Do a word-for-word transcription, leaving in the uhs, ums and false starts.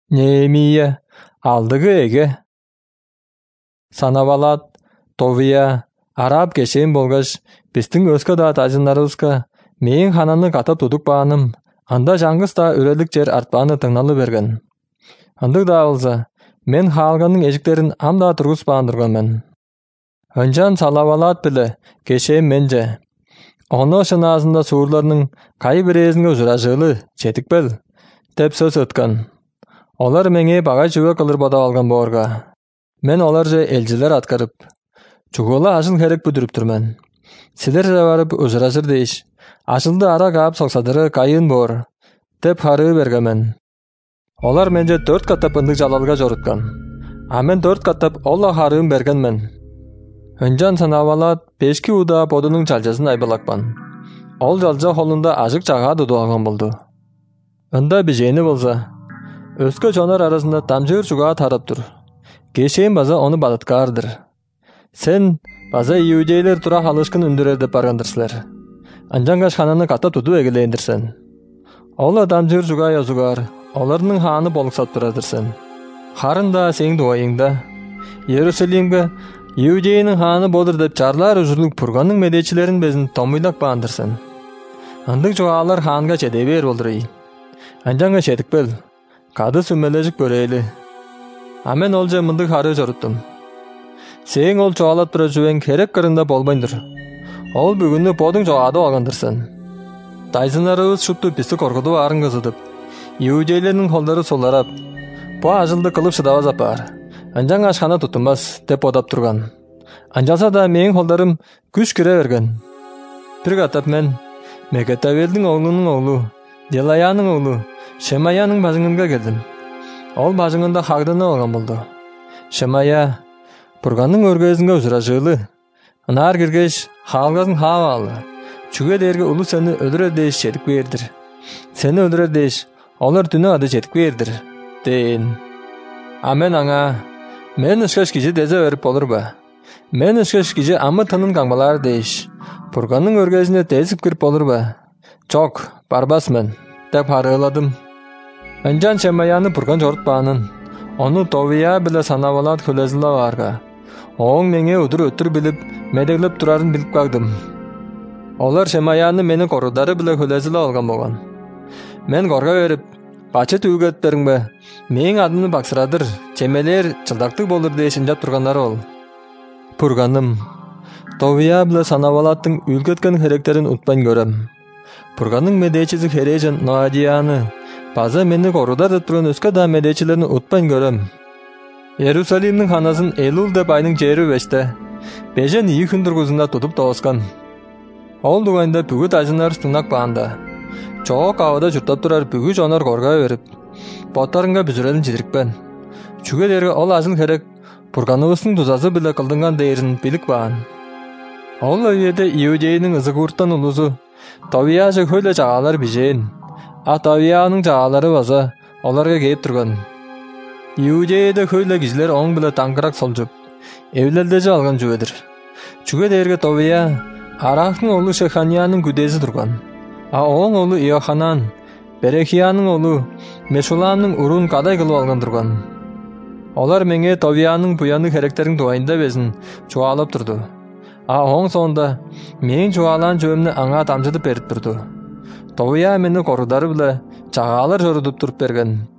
Неемия алдыгы эге. Санабалат, Товия, Араб кешен болгаш, бистің өскө да тажынарыбызга мейин хананы катап тудук бааным, анда жаңгыс да үрелик жер артпааны тыңналы берген. Андык да болса, мен хаалганның эжиктерин амда тургус баандырган мен. Өнжан Салавалат биле кешен менже. Оны шынаасында суурларның кай бирезинге ужуражылы, четикпел, деп сөз өткөн. Олар меңе багай жүйө кылыр бода алган боорга. Мен олар же элжилер аткарып, чугула ажыл керек бүдүрүп турмен. Силер же барып ужуражыр дейиш, ажылды ара каап соксадыры кайын боор, деп харыы бергемен. Олар менже төрт каттап ындык жалалга жоруткан. А мен төрт каттап олла харыын бергенмен. Өнжан Санабалат бешки уда бодунун жалжасын айбалакпан. Ол жалжа холунда ажык чагаа дудуаган болду. Ында бижени болса, өскө жонор арасында тамжыр чугаа тарап тур. Кешен база оны бадыткардыр. Сен база иудейлер тура халышкын үндүрер деп баргандырсылар. Анжангаш хананы ката туду эгелейиндирсен. Ола тамжыр чугаа язугар, оларның хааны болуксат турадырсен. Харында сең дуайыңда. Иерусалимге иудейнин хааны болdur деп чарлар ужурлук пурганның медечилерин безин томуйлак баандырсен. Андык чугаалар хаанга чедей бер болдурай. Анжанга четикпел. Кады сүмележик көрейли. Амен ол же мындык хары жоруттум. Сең ол чоалап тура жуен керек кырында болбойндур. Ол бүгүнү подуң жоғады алгандырсын. Тайзынарыбыз шутту писти коркуду арыңгызыдып. Иудейлердин холдары соларап. По ажылды кылып шыдабаз апар. Анжан ашхана тутунбас деп одап турган. Анжаса да менин холдарым күч кире берген. Бир катап мен Мекетавелдин оглунун оглу, Делаянын оглу, Шемаяның бажыңынга келдим. Ол бажыңында хагдыны алган болду. Шемая пурганның өргөзүнгө ужуражылы. Анар киргеш хаалгазын хаалы. Чүгө дерге улу сени өлүрөр дейиш четип бердир. Сени өлүрөр дейиш, олар түнү ады четип бердир. Дейин. Амен аңа, мен ышкаш кижи дезе берип болурба. Мен ышкаш кижи амы тынын каңбалар дейиш. Пурганның өргөзүнө тезип кирип болурба. Чок, барбас мен, деп харыыладым. Өнжан Шемаяны пурган жорутпаанын. Onu Товия биле Санабалат хөлезила барга. Оң меңе удур өтүр билип, медеглеп турарын билип кагдым. Олар Шемаяны мени корудары биле хөлезила алган болгон. Мен корга берип, бачыт үгөттериңбе, менин адымды баксырадыр, чемелер чылдактык болур дейишин жап тургандар ол. Пурганым, Товия биле Санабалаттың үлгөткөн херектерин утпайн көрөм. Пурганның медечизи хережен Ноадияны, база мени корудар деп турган өскө да медечилерин утпайн көрөм. Иерусалимдин ханасын Элул деп айның жери беште, бежен ийи күн тургузунда тутуп тооскан. Ол дугайында бүгү тажынар тыңнак баанда. Чоок абада журтап турар бүгү жонор корга берип, боттарыңга бүзүрелин жидирикпен. Чүгө дерге ол ажыл керек, пурганыбыздын тузазы биле кылдынган дейирин билик баан. Ол өйөдө иудейнин ызыгууртан улузу, Товия же хөйлө жагалар бижейин. А Товияның жагалары база, оларга кейип турган. Иудейде хөйлө кижилер оң биле таңкырак солжуп, эвлелде же алган жүйөдүр. Чүгө дерге Товия, Арахтын олу Шеханиянын күдези турган. А оң олу Иоханан, Берехиянын олу Мешуламның урун кадай кылып алган турган. Олар меңе Товияның буяны херектерин дуайында безин чуалап турду. А оң соонда менин чуалан жөөмүнү аңа тамжытып берип турду. Товия мени корудары биле чагаалар жорудуп туруп берген.